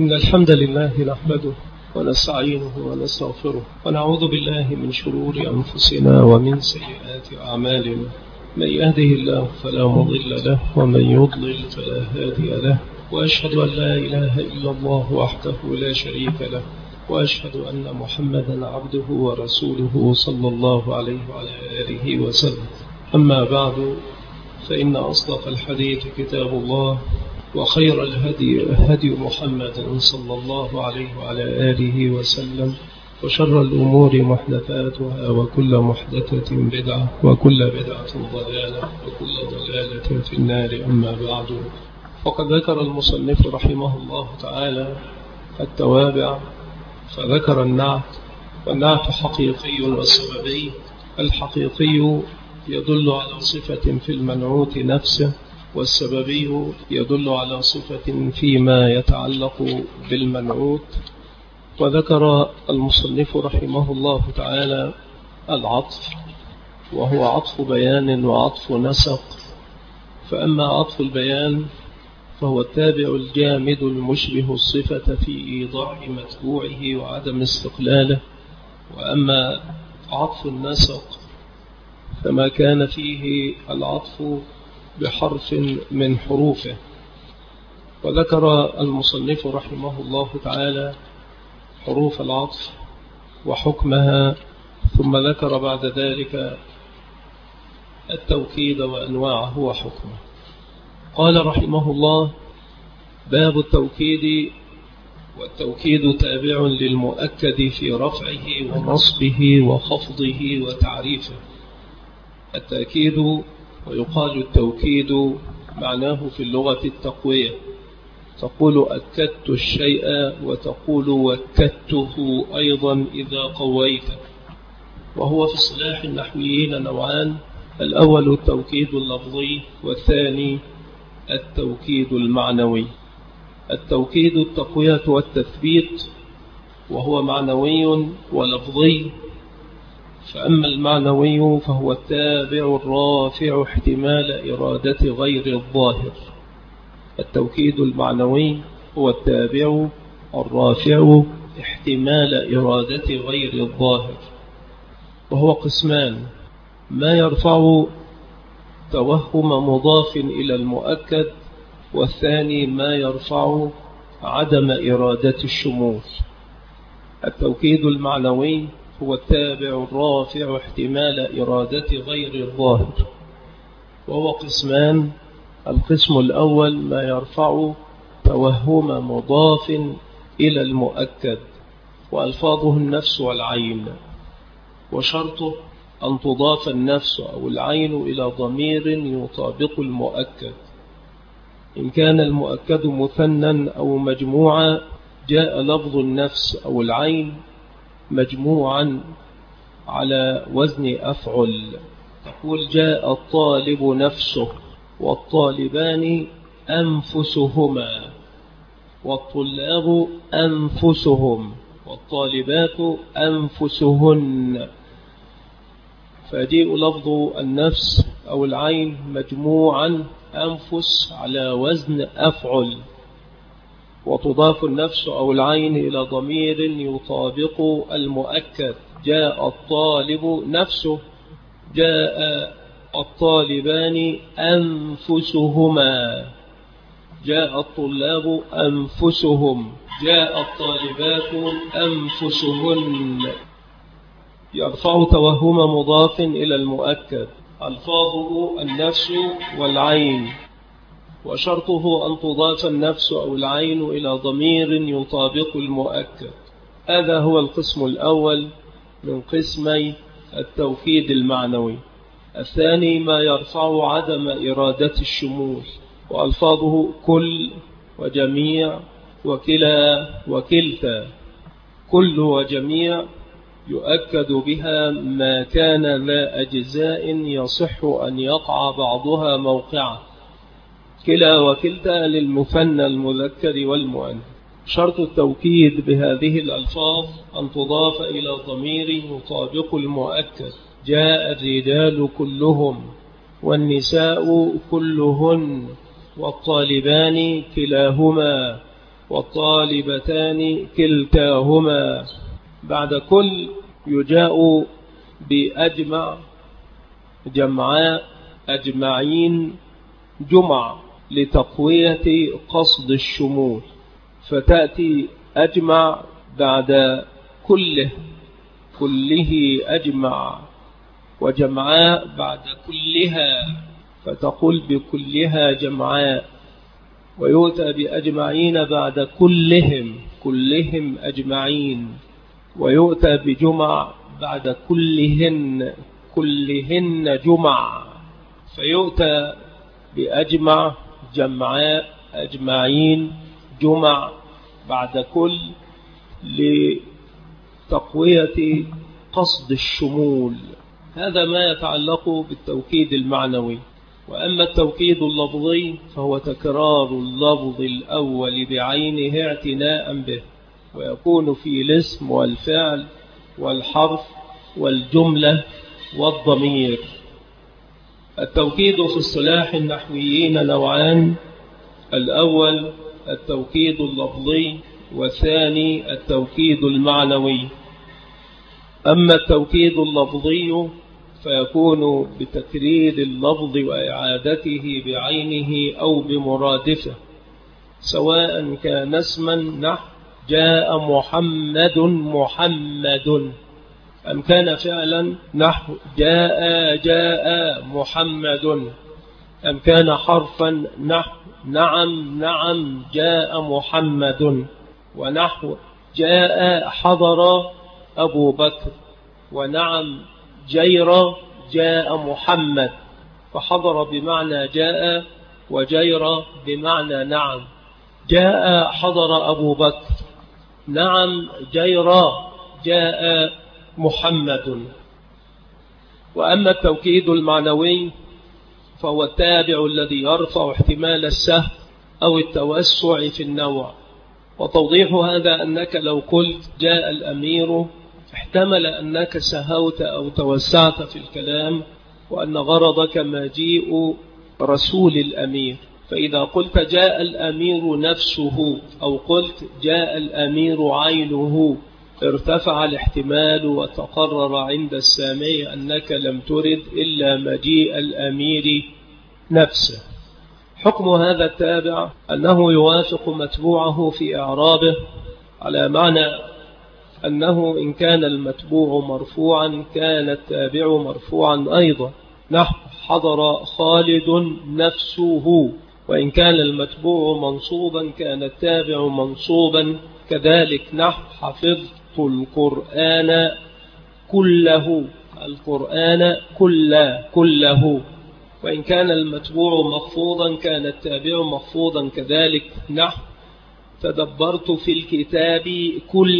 إن الحمد لله نحمده ونستعينه ونستغفره ونعوذ بالله من شرور أنفسنا ومن سيئات أعمالنا. من يهده الله فلا مضل له ومن يضلل فلا هادي له، وأشهد أن لا إله إلا الله وحده لا شريك له، وأشهد أن محمدا عبده ورسوله صلى الله عليه وعلى آله وسلم. أما بعد، فإن أصدق الحديث كتاب الله، وخير الهدي هدي محمد صلى الله عليه وعلى آله وسلم، وشر الأمور محدثاتها، وكل محدثة بدعة، وكل بدعة ضلالة، وكل ضلالة في النار. أما بعد، وقد ذكر المصنف رحمه الله تعالى التوابع، فذكر النعت، والنعت حقيقي وسببي. الحقيقي يدل على صفة في المنعوت نفسه، والسببي يدل على صفة فيما يتعلق بالمنعوت. وذكر المصنف رحمه الله تعالى العطف، وهو عطف بيان وعطف نسق. فأما عطف البيان فهو التابع الجامد المشبه الصفة في إيضاح متبوعه وعدم استقلاله. وأما عطف النسق فما كان فيه العطف بحرف من حروفه. وذكر المصنف رحمه الله تعالى حروف العطف وحكمها، ثم ذكر بعد ذلك التوكيد وأنواعه وحكمه. قال رحمه الله: باب التوكيد. والتوكيد تابع للمؤكد في رفعه ونصبه وخفضه وتعريفه. التأكيد، ويقال التوكيد، معناه في اللغة التقوية. تقول أكدت الشيء، وتقول وكدته أيضا إذا قويته. وهو في اصطلاح النحويين نوعان: الأول التوكيد اللفظي، والثاني التوكيد المعنوي. التوكيد التقوية والتثبيت، وهو معنوي ولفظي. فأما المعنوي فهو التابع الرافع احتمال إرادة غير الظاهر. التوكيد المعنوي هو التابع الرافع احتمال إرادة غير الظاهر، وهو قسمان: ما يرفع توهم مضاف إلى المؤكد، والثاني ما يرفع عدم إرادة الشمول. التوكيد المعنوي هو التابع الرافع احتمال إرادة غير الظاهر، وهو قسمان: القسم الأول ما يرفع توهم مضاف إلى المؤكد، وألفاظه النفس والعين، وشرطه أن تضاف النفس أو العين إلى ضمير يطابق المؤكد. إن كان المؤكد مثنى أو مجموعا جاء لفظ النفس أو العين مجموعا على وزن أفعل. تقول: جاء الطالب نفسه، والطالبان أنفسهما، والطلاب أنفسهم، والطالبات أنفسهن. فيجيء لفظ النفس أو العين مجموعا أنفس على وزن أفعل، وتضاف النفس أو العين إلى ضمير يطابق المؤكد. جاء الطالب نفسه، جاء الطالبان أنفسهما، جاء الطلاب أنفسهم، جاء الطالبات أنفسهن. يرفع توهم مضاف إلى المؤكد، ألفاظه النفس والعين، وشرطه أن تضاف النفس أو العين إلى ضمير يطابق المؤكد. هذا هو القسم الأول من قسمي التوكيد المعنوي. الثاني ما يرفع عدم إرادة الشمول، وألفاظه كل وجميع وكلا وكلتا. كل وجميع يؤكد بها ما كان لا أجزاء يصح أن يقع بعضها موقعه. كلا وكلتا للمثنى المذكر والمؤنث. شرط التوكيد بهذه الألفاظ أن تضاف إلى ضمير يطابق المؤكد. جاء الرجال كلهم، والنساء كلهن، والطالبان كلاهما، والطالبتان كلتاهما. بعد كل يجاء بأجمع، جمعاء، أجمعين، جمع لتقوية قصد الشمول، فتأتي أجمع بعد كله أجمع، وجمعاء بعد كلها فتقول بكلها جمعاء، ويؤتى بأجمعين بعد كلهم أجمعين، ويؤتى بجمع بعد كلهن جمع، فيؤتى بأجمع، جمعاء، أجمعين، جمع بعد كل لتقوية قصد الشمول. هذا ما يتعلق بالتوكيد المعنوي. وأما التوكيد اللفظي فهو تكرار اللفظ الأول بعينه اعتناء به، ويكون في الاسم والفعل والحرف والجملة والضمير. التوكيد في اصطلاح النحويين نوعان: الأول التوكيد اللفظي، والثاني التوكيد المعنوي. أما التوكيد اللفظي فيكون بتكرير اللفظ وإعادته بعينه أو بمرادفه، سواء كان اسما نحو جاء محمد محمد، أم كان فعلا نحو جاء محمد، أم كان حرفا نحو نعم جاء محمد، ونحو جاء حضر أبو بكر، ونعم جير جاء محمد، فحضر بمعنى جاء، وجير بمعنى نعم. جاء حضر أبو بكر، نعم جير جاء محمد. وأما التوكيد المعنوي فهو التابع الذي يرفع احتمال السهو أو التوسع في النوع. وتوضيح هذا أنك لو قلت جاء الأمير احتمل أنك سهوت أو توسعت في الكلام، وأن غرضك مجيء رسول الأمير. فإذا قلت جاء الأمير نفسه أو قلت جاء الأمير عينه ارتفع الاحتمال، وتقرر عند السامع أنك لم ترد إلا مجيء الأمير نفسه. حكم هذا التابع أنه يوافق متبوعه في إعرابه، على معنى أنه إن كان المتبوع مرفوعا كان التابع مرفوعا أيضا، نحو حضر خالد نفسه. وإن كان المتبوع منصوبا كان التابع منصوبا كذلك، نحو حفظت القرآن كله، القرآن كله. وإن كان المتبوع مخفوضا كان التابع مخفوضا كذلك، نحو تدبرت في الكتاب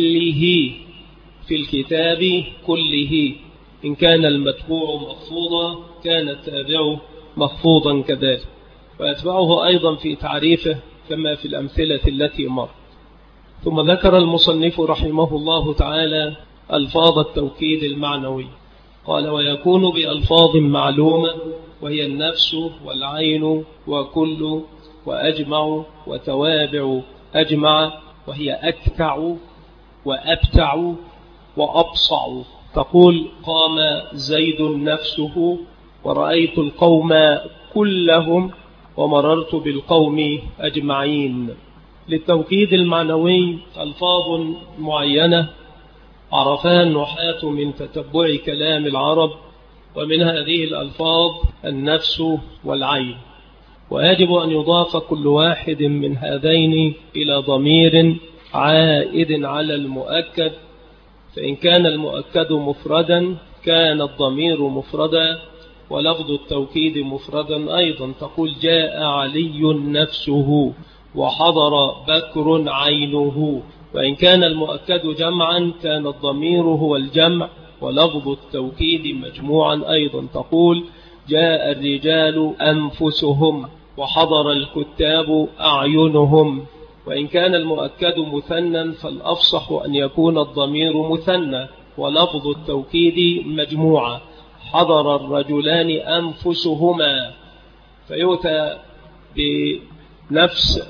كله. إن كان المتبوع مخفوضا كان التابع مخفوضا كذلك. ويتبعه أيضا في تعريفه كما في الأمثلة التي مر. ثم ذكر المصنف رحمه الله تعالى ألفاظ التوكيد المعنوي. قال: ويكون بألفاظ معلومة، وهي النفس والعين وكل وأجمع وتوابع أجمع، وهي أكتع وأبتع وأبصع. تقول قام زيد نفسه، ورأيت القوم كلهم، ومررت بالقوم أجمعين. للتوكيد المعنوي ألفاظ معينة عرفها النحاة من تتبع كلام العرب، ومن هذه الألفاظ النفس والعين. ويجب أن يضاف كل واحد من هذين إلى ضمير عائد على المؤكد، فإن كان المؤكد مفردا كان الضمير مفردا، ولفظ التوكيد مفردا أيضا. تقول جاء علي نفسه، وحضر بكر عينه. وإن كان المؤكد جمعا كان الضمير هو الجمع، ولفظ التوكيد مجموعا أيضا. تقول جاء الرجال أنفسهم، وحضر الكتاب أعينهم. وإن كان المؤكد مثنى فالأفصح أن يكون الضمير مثنى، ولفظ التوكيد مجموعة. حضر الرجلان أنفسهما، فيؤتى بنفس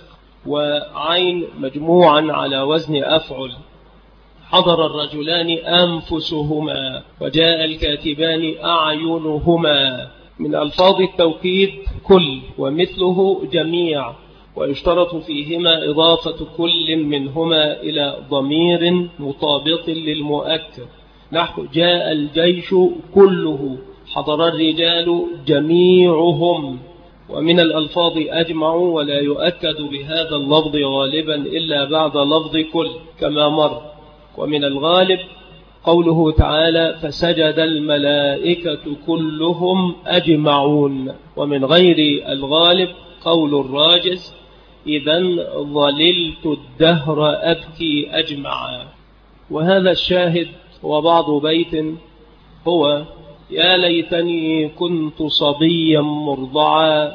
وعين مجموعا على وزن أفعل. حضر الرجلان أنفسهما وجاء الكاتبان أعينهما. من ألفاظ التوكيد كل ومثله جميع، ويشترط فيهما إضافة كل منهما إلى ضمير مطابق للمؤكد، نحو جاء الجيش كله، حضر الرجال جميعهم. ومن الألفاظ أجمعوا، ولا يؤكد بهذا اللفظ غالبا إلا بعد لفظ كل كما مر. ومن الغالب قوله تعالى فسجد الملائكة كلهم أجمعون. ومن غير الغالب قول الراجز إذن ظللت الدهر أبكي أجمعا. وهذا الشاهد وبعض بيت هو يا ليتني كنت صبيا مرضعا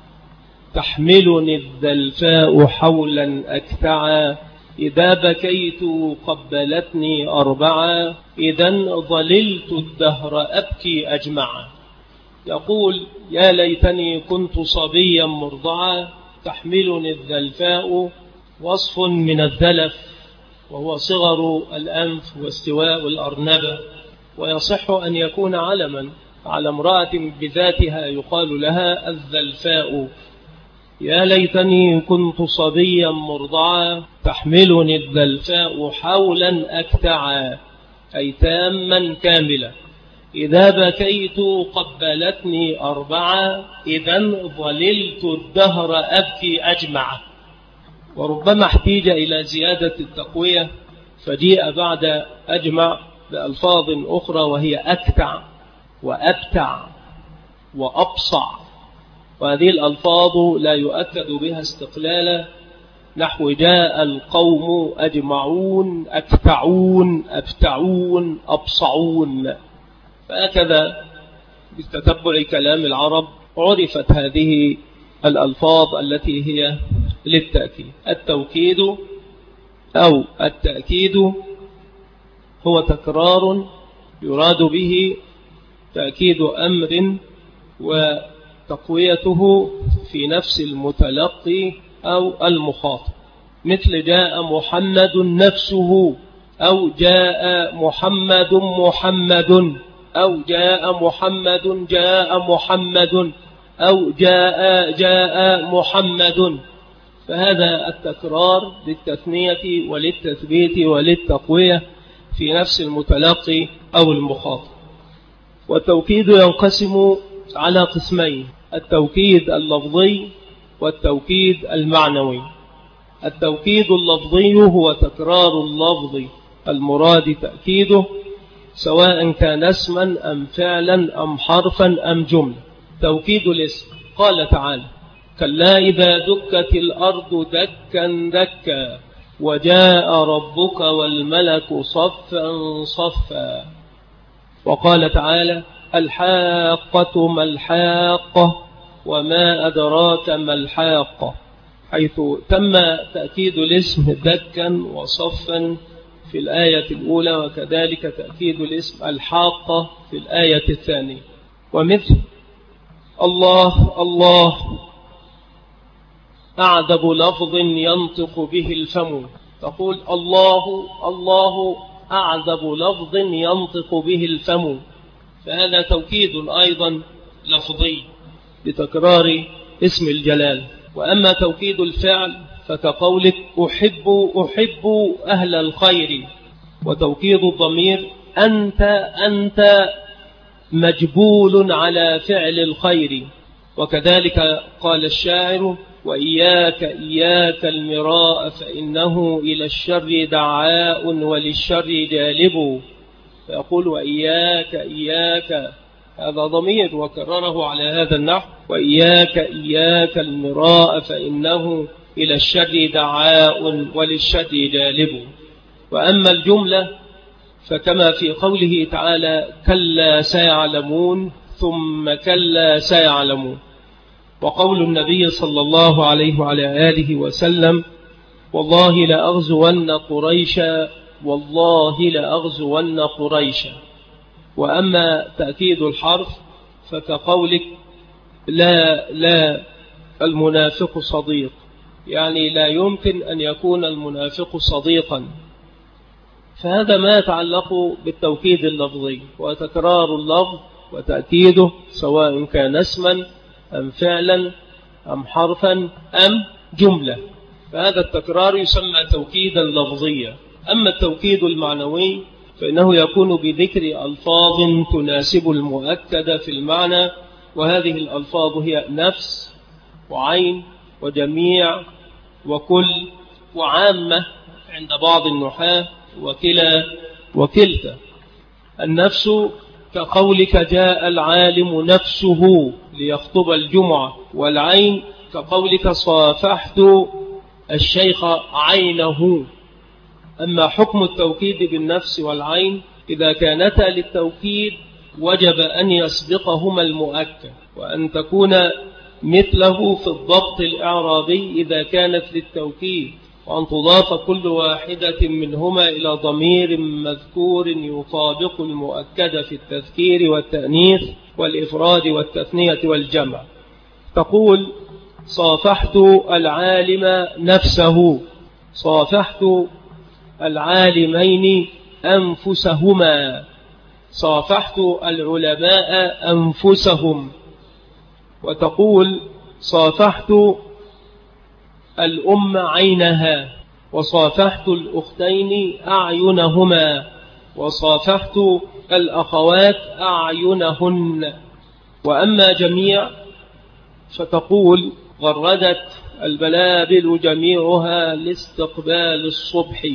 تحملني الذلفاء حولا أكتعا إذا بكيت قبلتني أربعا إذن ظللت الدهر أبكي أجمعا. يقول يا ليتني كنت صبيا مرضعا تحملني الذلفاء، وصف من الذلف وهو صغر الأنف واستواء الأرنبة، ويصح أن يكون علما على امرأة بذاتها يقال لها الذلفاء. يا ليتني كنت صبيا مرضعا تحملني الذلفاء حولا أكتعا، أي تاما كاملا. إذا بكيت قبلتني أربعا إذن ظللت الدهر أبكي أجمع. وربما احتيج إلى زيادة التقوية فجيء بعد أجمع بألفاظ أخرى وهي أكتع وأبتع وأبصع، وهذه الألفاظ لا يؤكد بها استقلالا، نحو جاء القوم أجمعون أكتعون أبتعون أبصعون. فهكذا بتتبع كلام العرب عرفت هذه الألفاظ التي هي للتأكيد. التوكيد أو التأكيد هو تكرار يراد به تأكيد أمر وتقويته في نفس المتلقي أو المخاطب، مثل جاء محمد نفسه، أو جاء محمد محمد، أو جاء محمد جاء محمد، أو جاء محمد. فهذا التكرار للتثنية وللتثبيت وللتقوية في نفس المتلقي أو المخاطب. والتوكيد ينقسم على قسمين: التوكيد اللفظي والتوكيد المعنوي. التوكيد اللفظي هو تكرار اللفظ المراد تأكيده، سواء كان اسما أم فعلا أم حرفا أم جملة. توكيد الاسم قال تعالى كلا إذا دكت الأرض دكا دكا وجاء ربك والملك صفا صفا. وقال تعالى الحاقة ما الحاقة وما أدراك ما الحاقة، حيث تم تأكيد الاسم دكا وصفا في الآية الأولى، وكذلك تأكيد الاسم الحاقة في الآية الثانية. ومثل الله الله أعذب لفظ ينطق به الفم، تقول الله الله أعذب لفظ ينطق به الفم، فهذا توكيد أيضا لفظي بتكرار اسم الجلال. وأما توكيد الفعل فكقولك أحب أهل الخير. وتوكيد الضمير أنت مجبول على فعل الخير. وكذلك قال الشاعر وإياك إياك المراء فإنه إلى الشر دعاء وللشر جالب، فيقول وإياك إياك، هذا ضمير وكرره على هذا النحو، وإياك إياك المراء فإنه إلى الشر دعاء وللشر جالب. وأما الجملة فكما في قوله تعالى كلا سيعلمون ثم كلا سيعلمون، وقول النبي صلى الله عليه وعلى آله وسلم والله لأغزون قريشا والله لأغزون قريشا. وأما تأكيد الحرف فكقولك لا المنافق صديق، يعني لا يمكن أن يكون المنافق صديقا. فهذا ما يتعلق بالتوكيد اللفظي، وتكرار اللفظ وتأكيده سواء كان اسما أم فعلا أم حرفا أم جملة، فهذا التكرار يسمى توكيدا لفظيا. أما التوكيد المعنوي فإنه يكون بذكر ألفاظ تناسب المؤكد في المعنى، وهذه الألفاظ هي نفس وعين وجميع وكل وعامة عند بعض النحاة وكلا وكلتا. النفس كقولك جاء العالم نفسه ليخطب الجمعة، والعين كقولك صافحت الشيخ عينه. أما حكم التوكيد بالنفس والعين إذا كانتا للتوكيد وجب أن يسبقهما المؤكد، وأن تكون مثله في الضبط الإعرابي إذا كانت للتوكيد، وأن تضاف كل واحدة منهما إلى ضمير مذكور يطابق المؤكد في التذكير والتأنيث والإفراد والتثنية والجمع. تقول صافحت العالم نفسه، صافحت العالمين أنفسهما، صافحت العلماء أنفسهم. وتقول صافحت الأم عينها، وصافحت الأختين أعينهما، وصافحت الأخوات أعينهن. وأما جميع فتقول غردت البلابل جميعها لاستقبال الصبح،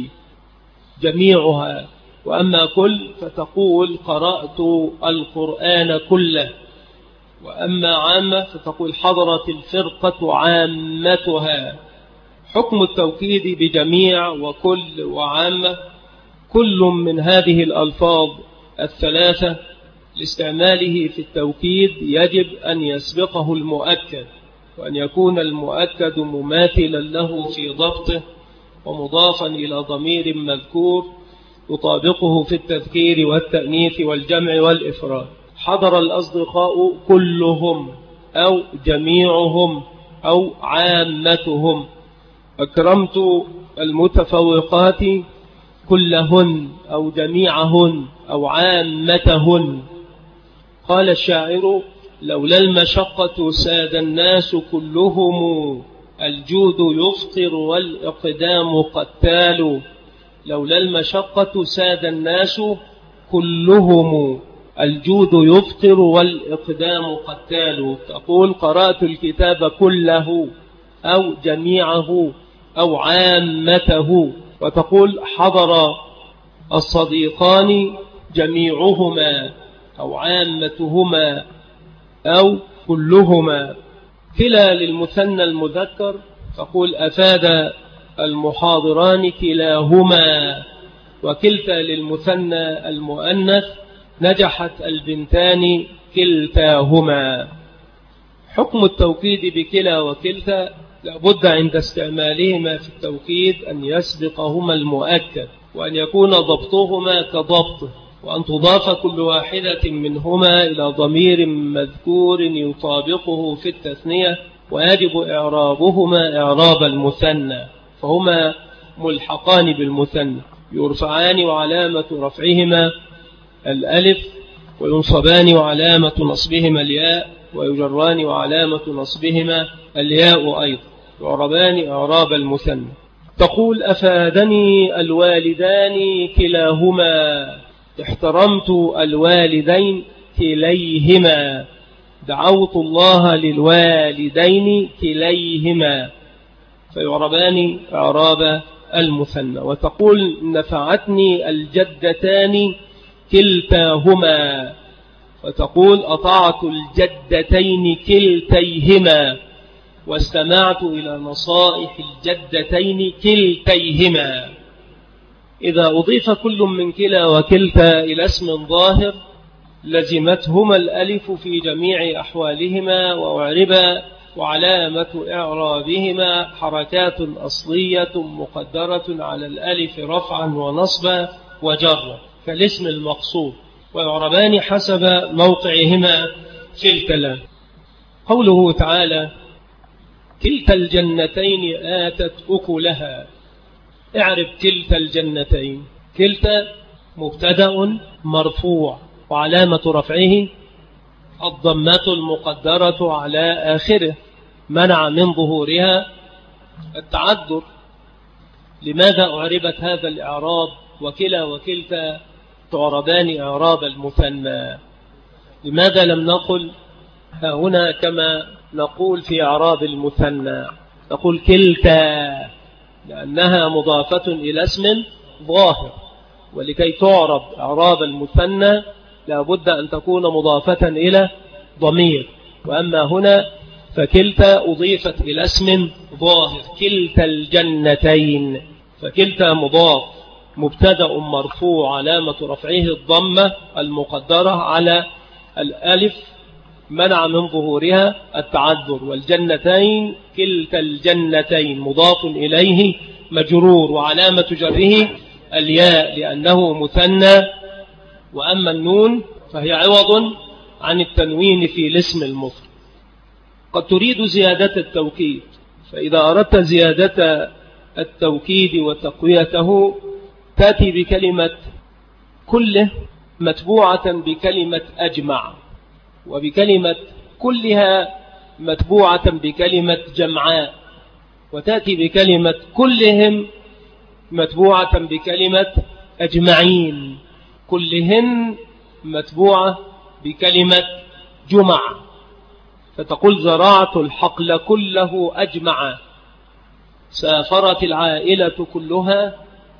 جميعها. وأما كل فتقول قرأت القرآن كله. وأما عامة فتقول حضرت الفرقة عامتها. حكم التوكيد بجميع وكل وعامة، كل من هذه الألفاظ الثلاثة لاستعماله في التوكيد يجب أن يسبقه المؤكد، وأن يكون المؤكد مماثلا له في ضبطه ومضافا إلى ضمير مذكور يطابقه في التذكير والتأنيث والجمع والإفراد. حضر الأصدقاء كلهم أو جميعهم أو عامتهم. أكرمت المتفوقات كلهن أو جميعهن أو عامتهن. قال الشاعر لولا المشقة ساد الناس كلهم، الجود يفطر والإقدام قتال. لولا المشقة ساد الناس كلهم، الجود يفطر والإقدام قتال. تقول قرأت الكتاب كله أو جميعه أو عامته. وتقول حضر الصديقان جميعهما أو عامتهما أو كلهما. كلا للمثنى المذكر، تقول أفاد المحاضران كلاهما. وكلتا للمثنى المؤنث نجحت البنتان كلتاهما. حكم التوكيد بكلا وكلتا لابد عند استعمالهما في التوكيد أن يسبقهما المؤكد، وأن يكون ضبطهما كضبطه، وأن تضاف كل واحدة منهما إلى ضمير مذكور يطابقه في التثنية، ويجب إعرابهما إعراب المثنى، فهما ملحقان بالمثنى، يرفعان وعلامة رفعهما الألف، وينصبان وعلامة نصبهما الياء، ويجران وعلامة نصبهما الياء أيضا، يعربان إعراب المثنى. تقول أفادني الوالدان كلاهما، احترمت الوالدين كليهما، دعوت الله للوالدين كليهما، فيعربان إعراب المثنى. وتقول نفعتني الجدتان كلتاهما، وتقول أطعت الجدتين كلتيهما، واستمعت إلى نصائح الجدتين كلتيهما. إذا أضيف كل من كلا وكلتا إلى اسم ظاهر لزمتهما الألف في جميع أحوالهما وأعربا، وعلامة إعرابهما حركات أصلية مقدرة على الألف رفعا ونصبا وجرا كالاسم المقصود، ويعربان حسب موقعهما في الكلام. قوله تعالى كلتا الجنتين آتت أكلها. اعرف كلتا الجنتين. كلتا مبتدأ مرفوع وعلامة رفعه الضمة المقدرة على آخره منع من ظهورها التعذر. لماذا أعربت هذا الإعراب؟ وكلا وكلتا تعربان إعراب المثنى. لماذا لم نقل هنا كما نقول في إعراب المثنى؟ نقول كلتا لأنها مضافة إلى اسم ظاهر، ولكي تعرب إعراب المثنى لابد أن تكون مضافة إلى ضمير. وأما هنا فكلتا أضيفت إلى اسم ظاهر كلتا الجنتين، فكلتا مضاف مبتدأ مرفوع علامة رفعه الضمة المقدرة على الألف منع من ظهورها التعذر. والجنتين كلتا الجنتين مضاف إليه مجرور وعلامة جره الياء لأنه مثنى. وأما النون فهي عوض عن التنوين في الاسم المفرد. قد تريد زيادة التوكيد، فإذا أردت زيادة التوكيد وتقويته تأتي بكلمة كله متبوعة بكلمة أجمع، وبكلمة كلها متبوعة بكلمة جمعاء، وتأتي بكلمة كلهم متبوعة بكلمة أجمعين، كلهن متبوعة بكلمة جمع. فتقول زراعة الحقل كله أجمع، سافرت العائلة كلها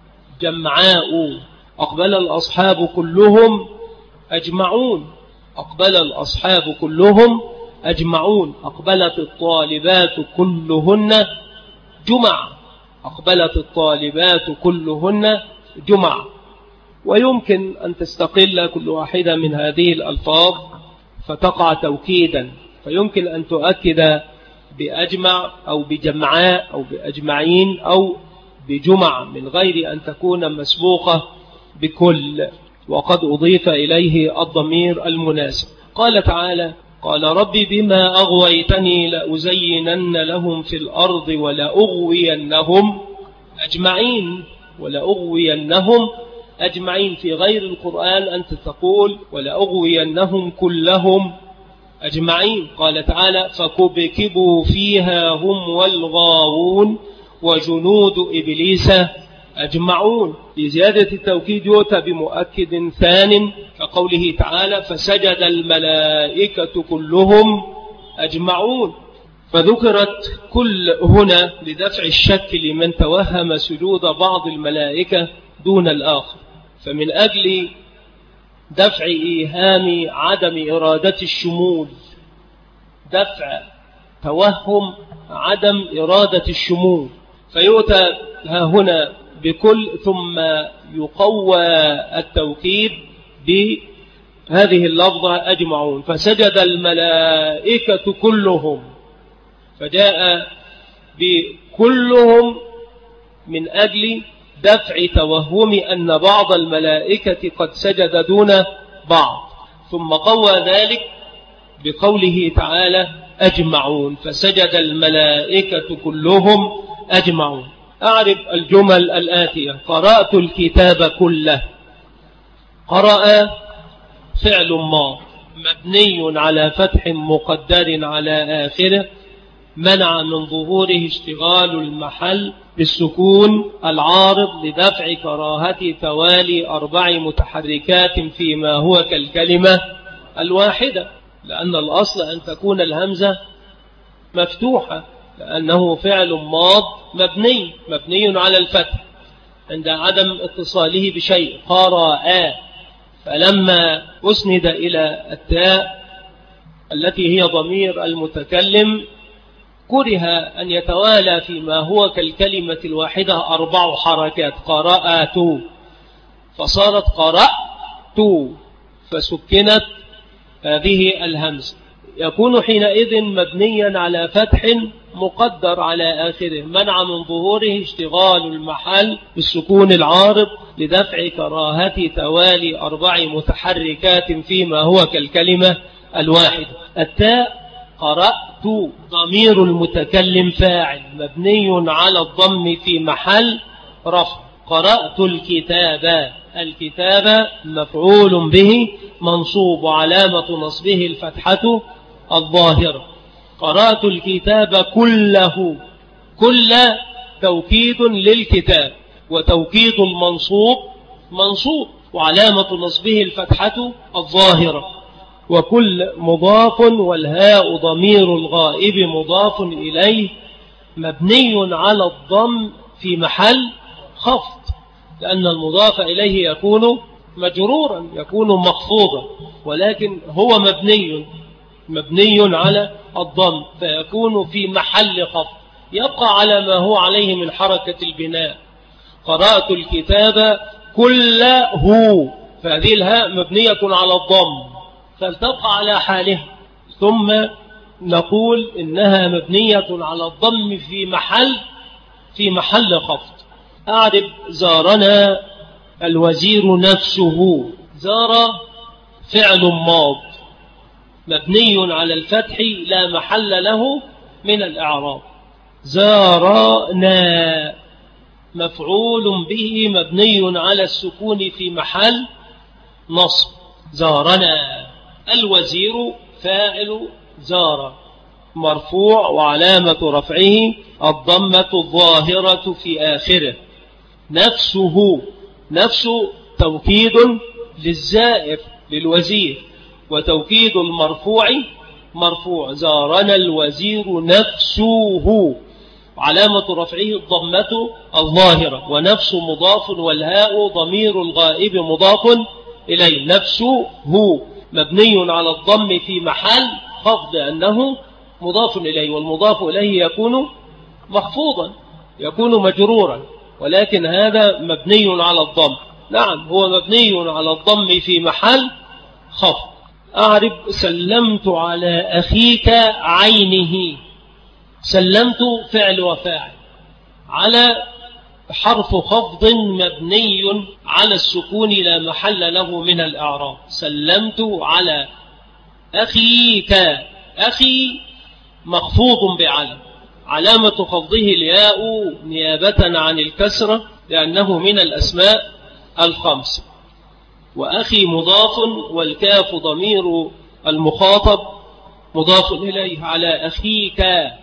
جمعاء، أقبل الأصحاب كلهم أجمعون، أقبل الأصحاب كلهم أجمعون، أقبلت الطالبات كلهن جمع، أقبلت الطالبات كلهن جمع. ويمكن أن تستقل كل واحدة من هذه الألفاظ فتقع توكيدا، فيمكن أن تؤكد بأجمع أو بجمعاء أو بأجمعين أو بجمع من غير أن تكون مسبوقة بكل، وقد أضيف إليه الضمير المناسب. قال تعالى: قال ربي بما أغويتني لأزينن لهم في الأرض ولأغوينهم أجمعين، ولأغوينهم أجمعين. في غير القرآن أنت تقول ولأغوينهم كلهم أجمعين. قال تعالى: فكبكبوا فيها هم والغاوون وجنود إبليس أجمعون. لزيادة التوكيد يؤتى بمؤكد ثان كقوله تعالى: فسجد الملائكة كلهم أجمعون. فذكرت كل هنا لدفع الشك لمن توهم سجود بعض الملائكة دون الآخر، فمن أجل دفع إيهام عدم إرادة الشمول، دفع توهم عدم إرادة الشمول، فيؤتى هنا بكل ثم يقوى التوكيد بهذه اللفظة أجمعون. فسجد الملائكة كلهم، فجاء بكلهم من أجل دفع توهم أن بعض الملائكة قد سجد دون بعض، ثم قوى ذلك بقوله تعالى أجمعون، فسجد الملائكة كلهم أجمعون. أعرف الجمل الآتية: قرأت الكتاب كله. قرأ فعل ماض مبني على فتح مقدر على آخره منع من ظهوره اشتغال المحل بالسكون العارض لدفع كراهة توالي 4 متحركات فيما هو كالكلمة الواحدة، لأن الأصل أن تكون الهمزة مفتوحة، لأنه فعل ماض مبني على الفتح عند عدم اتصاله بشيء. قرأ، فلما أسند إلى التاء التي هي ضمير المتكلم كره أن يتوالى فيما هو كالكلمة الواحدة 4 حركات. قرأت فصارت قرأت، فسكنت هذه الهمزة. يكون حينئذ مبنيا على فتح مقدر على آخره منع من ظهوره اشتغال المحل بالسكون العارض لدفع كراهة توالي 4 متحركات فيما هو كالكلمة الواحدة. التاء قرأت ضمير المتكلم فاعل مبني على الضم في محل رفع. قرأت الكتاب، الكتاب مفعول به منصوب وعلامة نصبه الفتحة الظاهرة. قرأت الكتاب كله، كل توكيد للكتاب، وتوكيد المنصوب منصوب وعلامة نصبه الفتحة الظاهرة. وكل مضاف والهاء ضمير الغائب مضاف إليه مبني على الضم في محل خفض، لأن المضاف إليه يكون مجرورا، يكون مخفوضا، ولكن هو مبني على الضم فيكون في محل خفض، يبقى على ما هو عليه من حركة البناء. قرأت الكتاب كله، فهذه الهاء مبنية على الضم فلتبقى على حالها، ثم نقول إنها مبنية على الضم في محل خفض. أعرف زارنا الوزير نفسه. زار فعل ماض مبني على الفتح لا محل له من الإعراب. زارنا مفعول به مبني على السكون في محل نصب. زارنا الوزير فاعل زار مرفوع وعلامة رفعه الضمة الظاهرة في آخره. نفسه، نفس توكيد للزائر للوزير، وتوكيد المرفوع مرفوع. زارنا الوزير نفسه وعلامة رفعه الضمة الظاهرة. ونفس مضاف والهاء ضمير الغائب مضاف إليه. نفسه مبني على الضم في محل خفض أنه مضاف إليه، والمضاف إليه يكون مخفوضا، يكون مجرورا، ولكن هذا مبني على الضم. نعم هو مبني على الضم في محل خفض. أعرف سلمت على أخيك عينه. سلمت فعل وفاعل على حرف خفض مبني على السكون لا محل له من الإعراب. سلمت على أخيك، أخي مخفوض بعلم، علامة خفضه الياء نيابة عن الكسرة لأنه من الأسماء الخمس. وأخي مضاف والكاف ضمير المخاطب مضاف إليه. على أخيك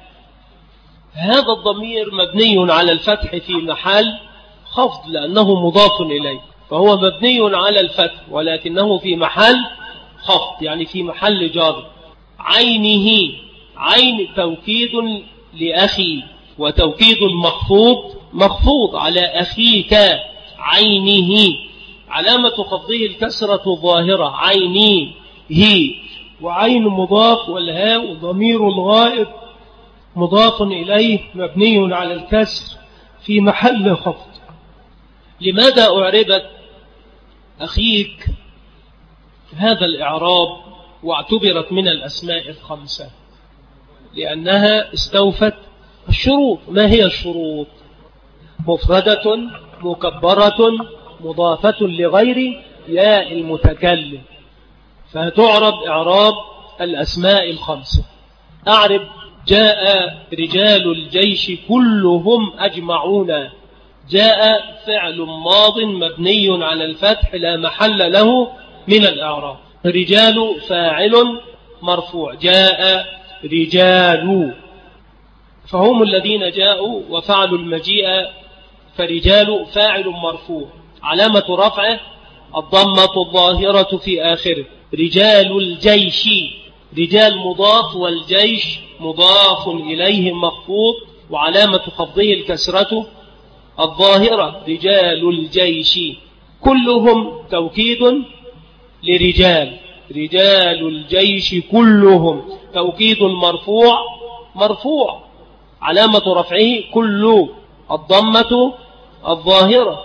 هذا الضمير مبني على الفتح في محل خفض لأنه مضاف إليه، فهو مبني على الفتح ولكنه في محل خفض يعني في محل جر. عينه، عين توكيد لأخي، وتوكيد المخفوض مخفوض على أخيك عينه، علامة خفضه الكسرة الظاهرة عينيه. وعين مضاف والهاء ضمير الغائب مضاف إليه مبني على الكسر في محل خفض. لماذا أعربت أخيك هذا الإعراب واعتبرت من الأسماء الخمسة؟ لأنها استوفت الشروط. ما هي الشروط؟ مفردة مكبرة مضافة لغير ياء المتكلم، فتعرب إعراب الأسماء الخمسة. أعرب جاء رجال الجيش كلهم أجمعون. جاء فعل ماض مبني على الفتح لا محل له من الإعراب. رجال فاعل مرفوع. جاء رجال فهم الذين جاءوا وفعلوا المجيء، فرجال فاعل مرفوع علامة رفعه الضمة الظاهرة في آخره. رجال الجيش، رجال مضاف والجيش مضاف إليه مخفوض وعلامة خفضه الكسرة الظاهرة. رجال الجيش كلهم توكيد لرجال. رجال الجيش كلهم توكيد مرفوع مرفوع علامة رفعه كل الضمة الظاهرة.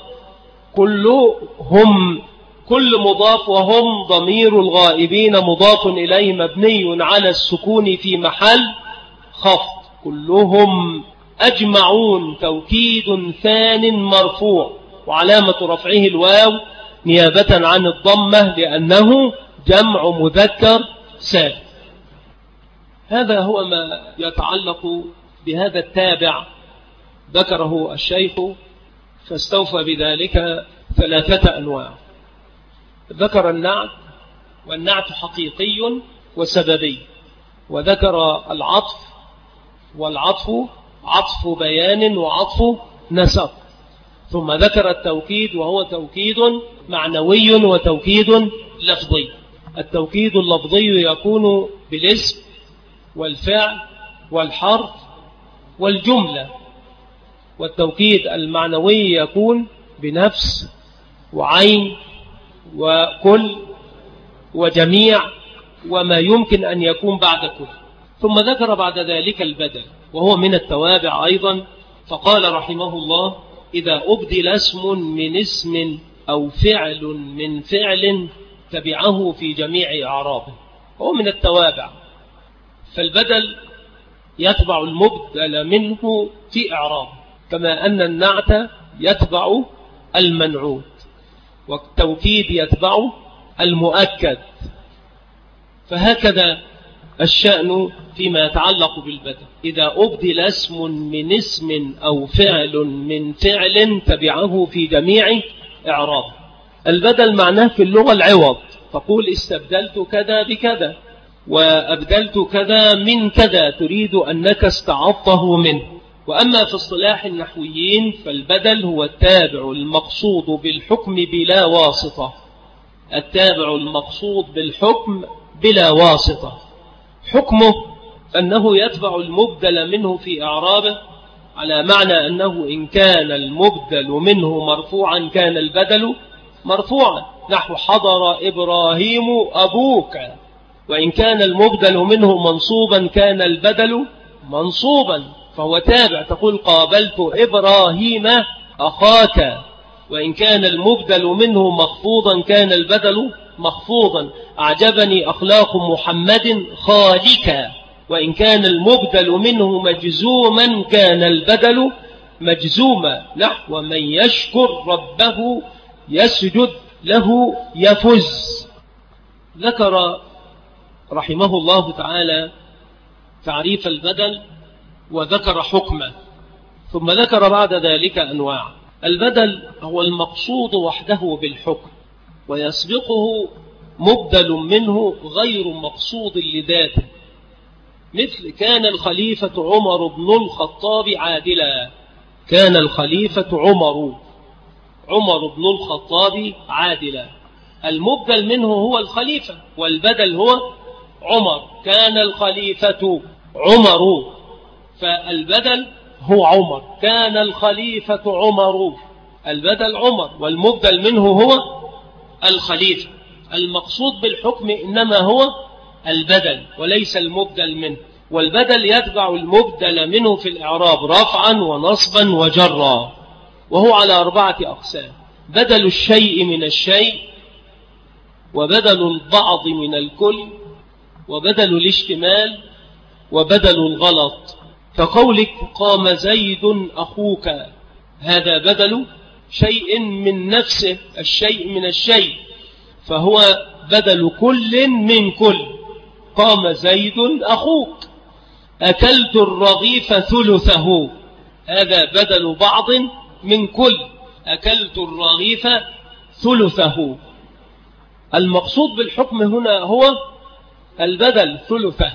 كلهم كل مضاف وهم ضمير الغائبين مضاف إليه مبني على السكون في محل خفض. كلهم أجمعون توكيد ثان مرفوع وعلامة رفعه الواو نيابة عن الضمة لأنه جمع مذكر سالم. هذا هو ما يتعلق بهذا التابع ذكره الشيخ، فاستوفى بذلك 3 أنواع. ذكر النعت، والنعت حقيقي وسببي، وذكر العطف، والعطف عطف بيان وعطف نسق، ثم ذكر التوكيد وهو توكيد معنوي وتوكيد لفظي. التوكيد اللفظي يكون بالاسم والفعل والحرف والجملة، والتوكيد المعنوي يكون بنفس وعين وكل وجميع وما يمكن أن يكون بعد كل. ثم ذكر بعد ذلك البدل وهو من التوابع أيضا، فقال رحمه الله: إذا أبدل اسم من اسم أو فعل من فعل تبعه في جميع أعرابه، وهو من التوابع. فالبدل يتبع المبدل منه في إعرابه، كما أن النعت يتبع المنعوت، والتوكيد يتبع المؤكد. فهكذا الشأن فيما يتعلق بالبدل. إذا أبدل اسم من اسم أو فعل من فعل تبعه في جميع إعرابه. البدل معناه في اللغة العوض، تقول استبدلت كذا بكذا وأبدلت كذا من كذا، تريد أنك استعضته منه. وأما في اصطلاح النحويين فالبدل هو التابع المقصود بالحكم بلا واسطة. التابع المقصود بالحكم بلا واسطة، حكمه أنه يتبع المبدل منه في إعرابه، على معنى أنه إن كان المبدل منه مرفوعا كان البدل مرفوعا، نحو حضر إبراهيم أبوك. وإن كان المبدل منه منصوبا كان البدل منصوبا، فهو تابع، تقول قابلت إبراهيم أخاك. وإن كان المبدل منه مخفوضا كان البدل مخفوضا، أعجبني أخلاق محمد خالك. وإن كان المبدل منه مجزوما كان البدل مجزوما، نحو من يشكر ربه يسجد له يفز. ذكر رحمه الله تعالى تعريف البدل وذكر حكمه، ثم ذكر بعد ذلك أنواع. البدل هو المقصود وحده بالحكم، ويسبقه مبدل منه غير مقصود لذاته، مثل كان الخليفة عمر بن الخطاب عادلا. كان الخليفة عمر بن الخطاب عادلا، المبدل منه هو الخليفة، والبدل هو عمر. كان الخليفة عمر، فالبدل هو عمر. كان الخليفة عمر، البدل عمر، والمبدل منه هو الخليفة. المقصود بالحكم إنما هو البدل وليس المبدل منه، والبدل يتبع المبدل منه في الإعراب رفعا ونصبا وجرا، وهو على 4 أقسام: بدل الشيء من الشيء، وبدل البعض من الكل، وبدل الاشتمال، وبدل الغلط. كقولك قام زيد أخوك، هذا بدل شيء من نفسه، الشيء من الشيء، فهو بدل كل من كل. قام زيد أخوك. أكلت الرغيف ثلثه، هذا بدل بعض من كل. أكلت الرغيف ثلثه. المقصود بالحكم هنا هو البدل ثلثه،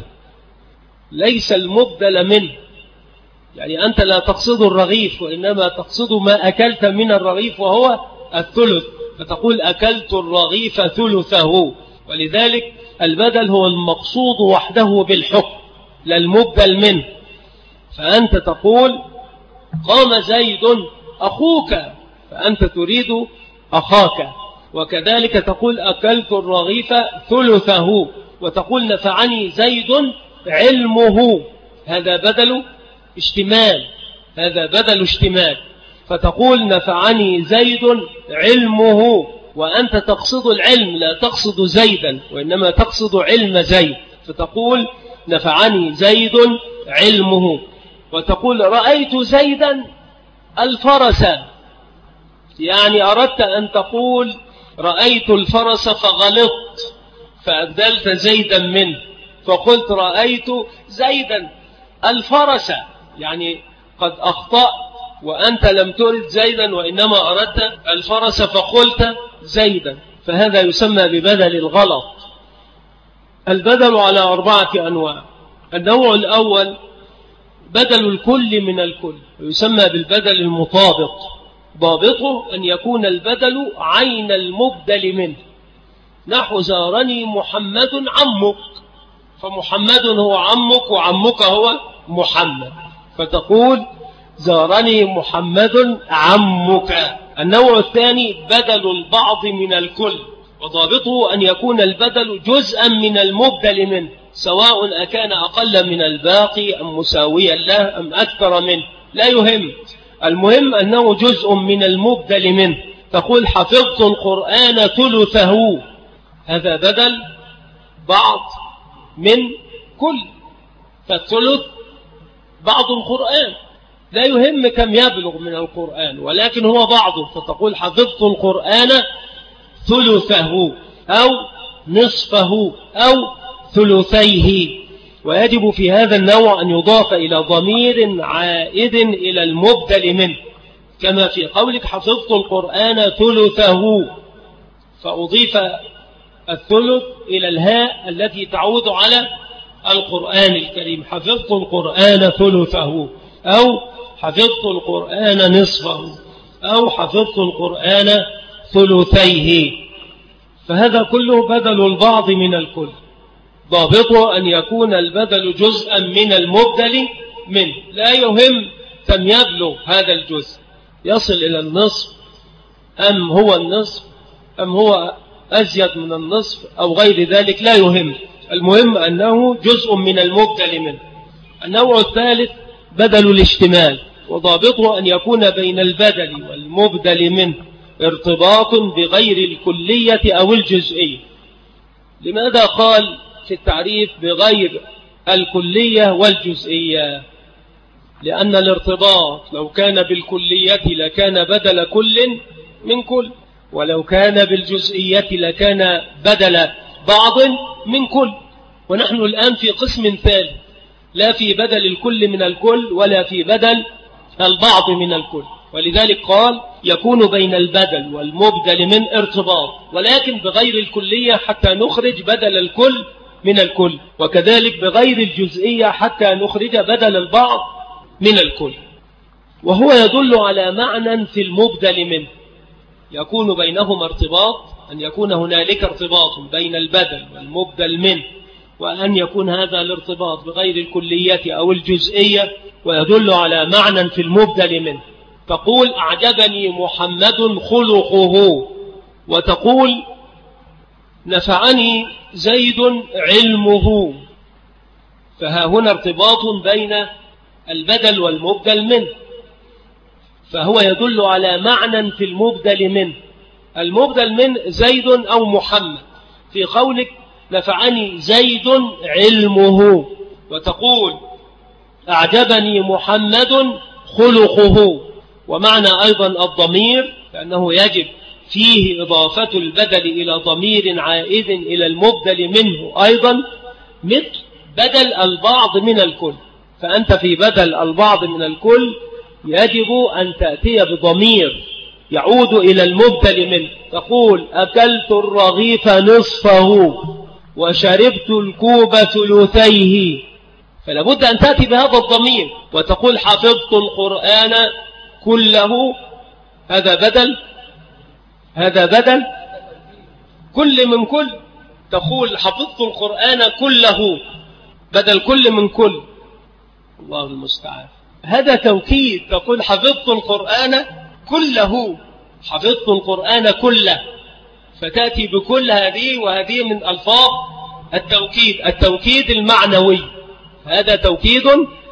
ليس المبدل منه. يعني أنت لا تقصد الرغيف، وإنما تقصد ما أكلت من الرغيف وهو الثلث، فتقول أكلت الرغيف ثلثه. ولذلك البدل هو المقصود وحده بالحكم لا المبدل منه. فأنت تقول قام زيد أخوك، فأنت تريد أخاك. وكذلك تقول أكلت الرغيف ثلثه، وتقول نفعني زيد علمه، هذا بدل اشتمال، هذا بدل اشتمال. فتقول نفعني زيد علمه، وأنت تقصد العلم لا تقصد زيدا، وإنما تقصد علم زيد، فتقول نفعني زيد علمه. وتقول رأيت زيدا الفرس، يعني أردت أن تقول رأيت الفرس فغلطت فأبدلت زيدا منه، فقلت رأيت زيدا الفرس، يعني قد أخطأت وأنت لم ترد زيدا وإنما أردت الفرس فقلت زيدا، فهذا يسمى ببدل الغلط. البدل على 4 أنواع. النوع الأول بدل الكل من الكل، ويسمى بالبدل المطابق. ضابطه أن يكون البدل عين المبدل منه، نحو زارني محمد عمك، فمحمد هو عمك وعمك هو محمد، فتقول زارني محمد عمك. النوع الثاني بدل البعض من الكل، وضابطه أن يكون البدل جزءا من المبدل منه، سواء أكان أقل من الباقي أم مساويا له أم أكثر منه، لا يهم، المهم أنه جزء من المبدل منه. تقول حفظت القرآن ثلثه، هذا بدل بعض من كل، فالثلث بعض القرآن، لا يهم كم يبلغ من القرآن ولكن هو بعضه، فتقول حفظت القرآن ثلثه أو نصفه أو ثلثيه. ويجب في هذا النوع أن يضاف إلى ضمير عائد إلى المبدل منه، كما في قولك حفظت القرآن ثلثه، فأضيف الثلث إلى الهاء التي تعود على القرآن الكريم، حفظت القرآن ثلثه أو حفظت القرآن نصفه أو حفظت القرآن ثلثيه، فهذا كله بدل البعض من الكل. ضابطه أن يكون البدل جزءا من المبدل منه، لا يهم كم يبلغ هذا الجزء، يصل إلى النصف أم هو النصف أم هو أزيد من النصف أو غير ذلك، لا يهم، المهم أنه جزء من المبدل منه. النوع الثالث بدل الاشتمال، وضابطه أن يكون بين البدل والمبدل منه ارتباط بغير الكلية أو الجزئية. لماذا قال في التعريف بغير الكلية والجزئية؟ لأن الارتباط لو كان بالكلية لكان بدل كل من كل، ولو كان بالجزئية لكان بدل بعض من كل، ونحن الآن في قسم ثالث، لا في بدل الكل من الكل ولا في بدل البعض من الكل، ولذلك قال يكون بين البدل والمبدل من ارتباط، ولكن بغير الكلية حتى نخرج بدل الكل من الكل، وكذلك بغير الجزئية حتى نخرج بدل البعض من الكل. وهو يدل على معنى في المبدل منه، يكون بينهما ارتباط، أن يكون هنالك ارتباط بين البدل والمبدل منه، وأن يكون هذا الارتباط بغير الكلية أو الجزئية، ويدل على معنى في المبدل منه. تقول أعجبني محمد خلقه، وتقول نفعني زيد علمه، فها هنا ارتباط بين البدل والمبدل منه، فهو يدل على معنى في المبدل منه. المبدل من زيد أو محمد، في قولك نفعني زيد علمه، وتقول أعجبني محمد خلقه. ومعنى أيضا الضمير، لأنه يجب فيه إضافة البدل إلى ضمير عائد إلى المبدل منه أيضا، مثل بدل البعض من الكل، فأنت في بدل البعض من الكل يجب أن تأتي بضمير يعود إلى المبدل منه، تقول أكلت الرغيف نصفه وشربت الكوب ثلثيه، فلا بد أن تأتي بهذا الضمير، وتقول حفظت القرآن كله، هذا بدل كل من كل، تقول حفظت القرآن كله بدل كل من كل، الله المستعان، هذا توكيد، تقول حفظت القرآن كله، حفظت القرآن كله، فتأتي بكل هذه، وهذه من ألفاظ التوكيد المعنوي، هذا توكيد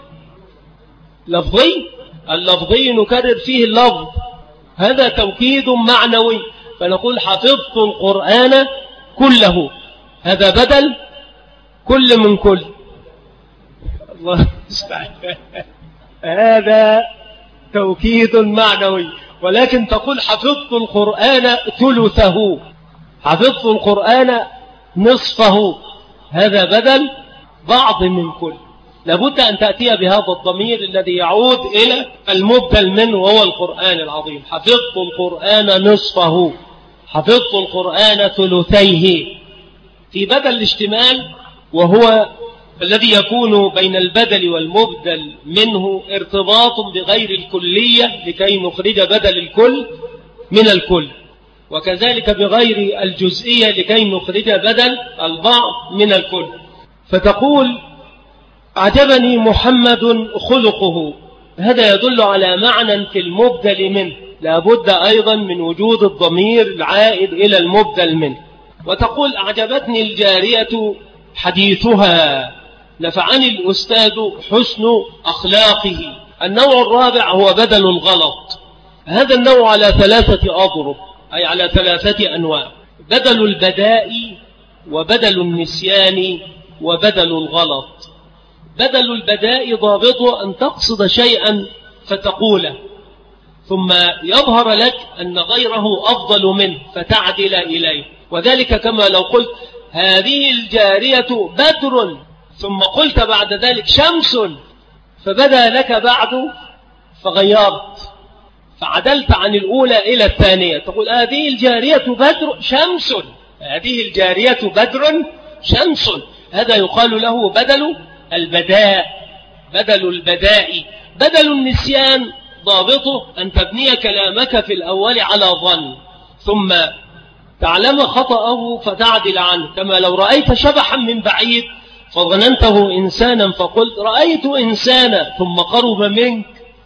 لفظي، اللفظي نكرر فيه اللفظ، هذا توكيد معنوي، فنقول حفظت القرآن كله، هذا بدل كل من كل، الله يستعان، هذا توكيد معنوي. ولكن تقول حفظت القرآن ثلثه، حفظت القرآن نصفه، هذا بدل بعض من كل. لابد أن تأتي بهذا الضمير الذي يعود إلى المبدل منه وهو القرآن العظيم. حفظت القرآن نصفه، حفظت القرآن ثلثيه، في بدل الاشتمال، وهو الذي يكون بين البدل والمبدل منه ارتباط بغير الكلية لكي نخرج بدل الكل من الكل، وكذلك بغير الجزئية لكي نخرج بدل البعض من الكل. فتقول أعجبني محمد خلقه، هذا يدل على معنى في المبدل منه، لابد أيضا من وجود الضمير العائد إلى المبدل منه. وتقول أعجبتني الجارية حديثها، نفعني الأستاذ حسن أخلاقه. النوع الرابع هو بدل الغلط. هذا النوع على 3 أضرب، أي على 3 أنواع: بدل البداء، وبدل النسيان، وبدل الغلط. بدل البداء ضابطه أن تقصد شيئا فتقوله، ثم يظهر لك أن غيره أفضل منه فتعدل إليه، وذلك كما لو قلت هذه الجارية بدر، ثم قلت بعد ذلك شمس، فبدا لك بعد فغيرت، فعدلت عن الأولى إلى الثانية. تقول هذه الجارية بدر شمس، هذه الجارية بدر شمس. هذا يقال له بدل البداء، بدل البداء. بدل النسيان ضابطه أن تبني كلامك في الأول على ظن، ثم تعلم خطأه فتعدل عنه، كما لو رأيت شبحا من بعيد فظننته إنسانا فقلت رأيت إنسانا، ثم قرب منك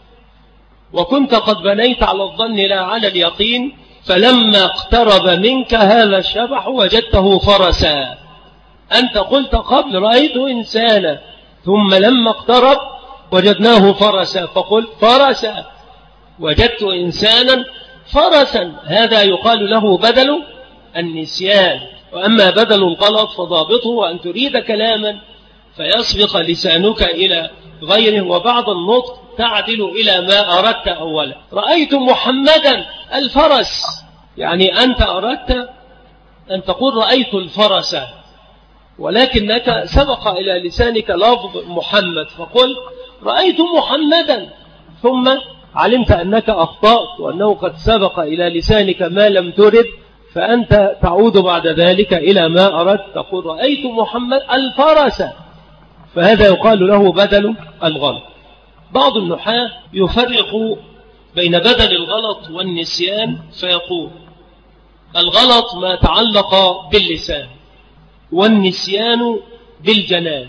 وكنت قد بنيت على الظن لا على اليقين، فلما اقترب منك هذا الشبح وجدته فرسا. أنت قلت قبل رأيت إنسانا، ثم لما اقترب وجدناه فرسا، فقلت فرسا، وجدت إنسانا فرسا. هذا يقال له بدل النسيان. وأما بدل الغلط فضابطه أن تريد كلاما فيسبق لسانك إلى غيره، وبعض النطق تعدل إلى ما أردت أولا. رأيت محمدا الفرس، يعني أنت أردت أن تقول رأيت الفرس، ولكنك سبق إلى لسانك لفظ محمد فقل رأيت محمدا، ثم علمت أنك أخطأت وأنه قد سبق إلى لسانك ما لم ترد، فأنت تعود بعد ذلك إلى ما أردت، تقول رأيت محمد الفرس. فهذا يقال له بدل الغلط. بعض النحاة يفرق بين بدل الغلط والنسيان، فيقول الغلط ما تعلق باللسان، والنسيان بالجنان.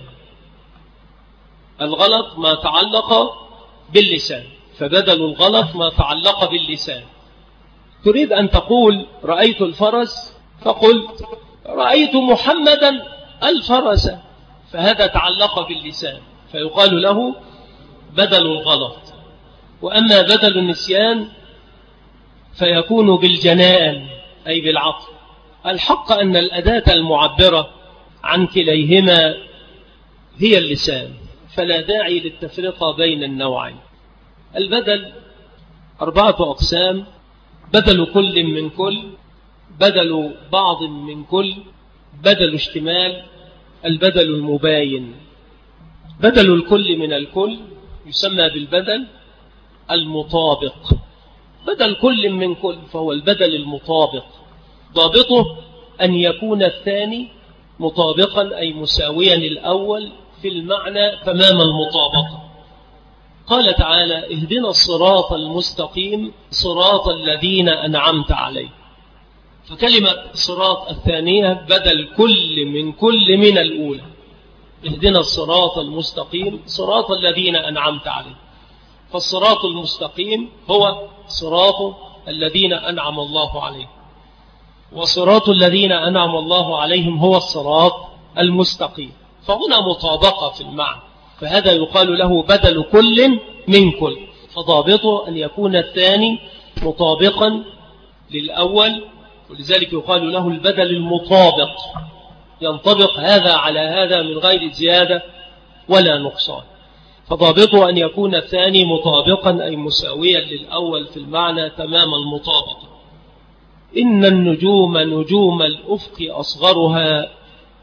الغلط ما تعلق باللسان، فبدل الغلط ما تعلق باللسان. تريد أن تقول رأيت الفرس، فقلت رأيت محمدا الفرس، فهذا تعلق باللسان، فيقال له بدل الغلط. وأما بدل النسيان فيكون بالجنان، أي بالعطف. الحق أن الأداة المعبرة عن كليهما هي اللسان، فلا داعي للتفرقة بين النوعين. البدل 4 أقسام: بدل كل من كل، بدل بعض من كل، بدل اشتمال، البدل المباين. بدل الكل من الكل يسمى بالبدل المطابق. بدل كل من كل فهو البدل المطابق، ضابطه أن يكون الثاني مطابقا أي مساويا للأول في المعنى تمام المطابقة. قال تعالى اهدنا الصراط المستقيم صراط الذين أنعمت عليه، فكلمة صراط الثانية بدل كل من الأولى. اهدنا الصراط المستقيم صراط الذين أنعمت عليه، فالصراط المستقيم هو صراط الذين أنعم الله عليهم، وصراط الذين أنعم الله عليهم هو الصراط المستقيم. فهنا مطابقة في المعنى، فهذا يقال له بدل كل من كل، فضابطه أن يكون الثاني مطابقا للأول، ولذلك يقال له البدل المطابق، ينطبق هذا على هذا من غير زيادة ولا نقصان. فضابطه أن يكون الثاني مطابقا أي مساويا للأول في المعنى تمام المطابقة. إن النجوم نجوم الأفق أصغرها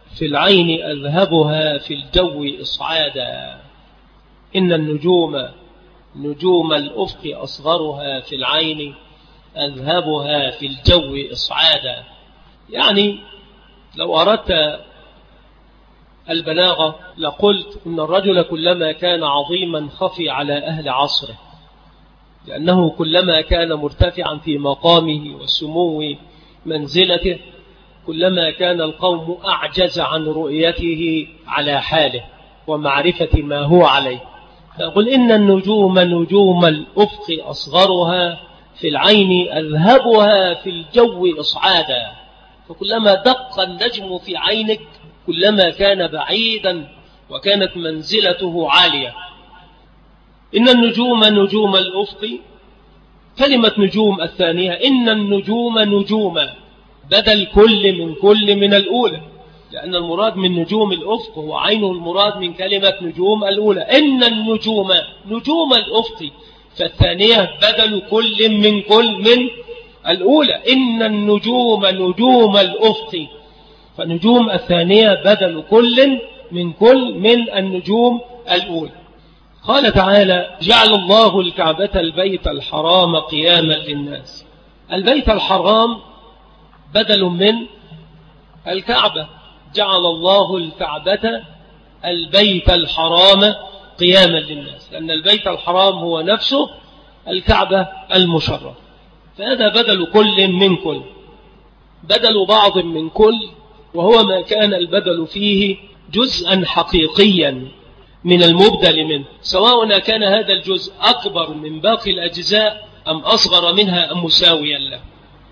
في العين أذهبها في الجو إصعادا. إن النجوم نجوم الأفق أصغرها في العين أذهبها في الجو إصعادا. يعني لو أردت البلاغة لقلت إن الرجل كلما كان عظيما خفي على أهل عصره، لأنه كلما كان مرتفعا في مقامه وسمو منزلته كلما كان القوم أعجز عن رؤيته على حاله ومعرفة ما هو عليه. فأقول إن النجوم نجوم الأفق أصغرها في العين أذهبها في الجو إصعادا. فكلما دق النجم في عينك كلما كان بعيدا وكانت منزلته عالية. إن النجوم نجوم الأفق، كلمة نجوم الثانية إن النجوم نجوم بدل كل من الأولى، لأن المراد من نجوم الأفق هو عينه المراد من كلمة نجوم الأولى. إن النجوم نجوم الأفق، فالثانية بدل كل من الأولى. إن النجوم نجوم الأفق، فنجوم الثانية بدل كل من النجوم الأولى. قال تعالى: جعل الله الكعبة البيت الحرام قياما للناس. البيت الحرام بدل من الكعبة. جعل الله الكعبة البيت الحرام قياما للناس، لأن البيت الحرام هو نفسه الكعبة المشرفة. فهذا بدل كل من كل، بدل بعض من كل، وهو ما كان البدل فيه جزءا حقيقيا من المبدل منه، سواء كان هذا الجزء أكبر من باقي الأجزاء أم أصغر منها أم مساويا له.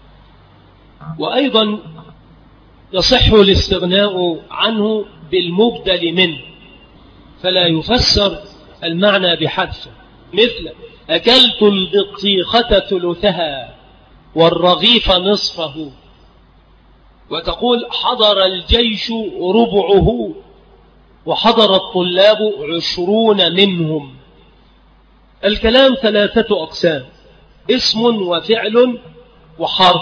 وأيضا يصح الاستغناء عنه بالمبدل منه، فلا يفسر المعنى بحذفه، مثل أكلت البطيخة ثلثها والرغيف نصفه، وتقول حضر الجيش ربعه وحضر الطلاب 20 منهم. الكلام 3 أقسام: اسم وفعل وحرف،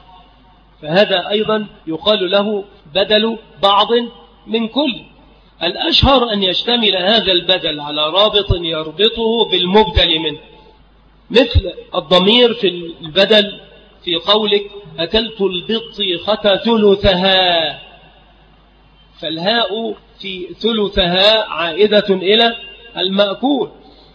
فهذا أيضا يقال له بدل بعض من كل. الأشهر أن يشتمل هذا البدل على رابط يربطه بالمبدل منه، مثل الضمير في البدل في قولك أكلت البطيخة ثلثها، فالهاء في ثلثها عائدة إلى المأكول.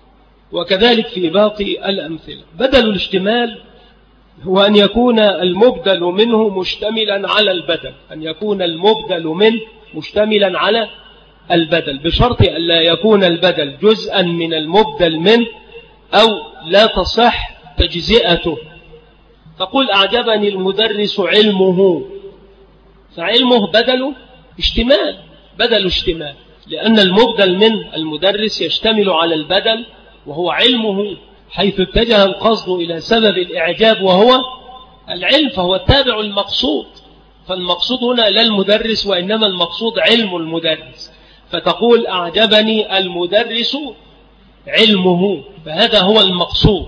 وكذلك في باقي الأمثلة. بدل الاشتمال هو أن يكون المبدل منه مشتملا على البدل، أن يكون المبدل منه مشتملا على البدل، بشرط أن لا يكون البدل جزءا من المبدل منه أو لا تصح تجزئته. تقول أعجبني المدرس علمه، فعلمه بدل اشتمال، بدل اشتمال، لأن المبدل من المدرس يشتمل على البدل وهو علمه، حيث اتجه القصد إلى سبب الإعجاب وهو العلم، فهو التابع المقصود. فالمقصود هنا لا المدرس وإنما المقصود علم المدرس، فتقول أعجبني المدرس علمه، فهذا هو المقصود.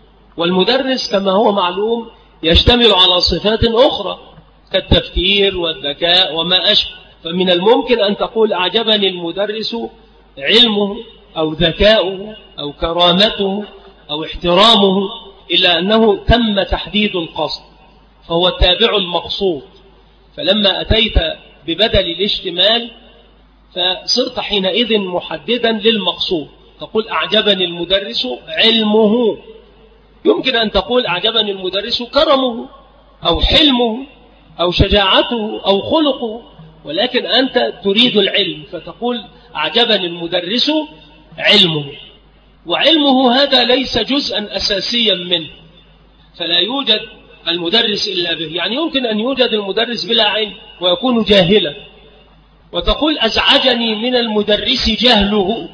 والمدرس كما هو معلوم يشتمل على صفات أخرى كالتفكير والذكاء وما أشبه، فمن الممكن أن تقول أعجبني المدرس علمه أو ذكاؤه أو كرامته أو احترامه، إلا أنه تم تحديد القصد فهو التابع المقصود. فلما أتيت ببدل الاشتمال فصرت حينئذ محددا للمقصود، تقول أعجبني المدرس علمه. يمكن أن تقول أعجبني المدرس كرمه أو حلمه أو شجاعته أو خلقه، ولكن أنت تريد العلم فتقول أعجبني المدرس علمه. وعلمه هذا ليس جزءا أساسيا منه، فلا يوجد المدرس إلا به. يعني يمكن أن يوجد المدرس بلا علم ويكون جاهلا، وتقول أزعجني من المدرس جهله،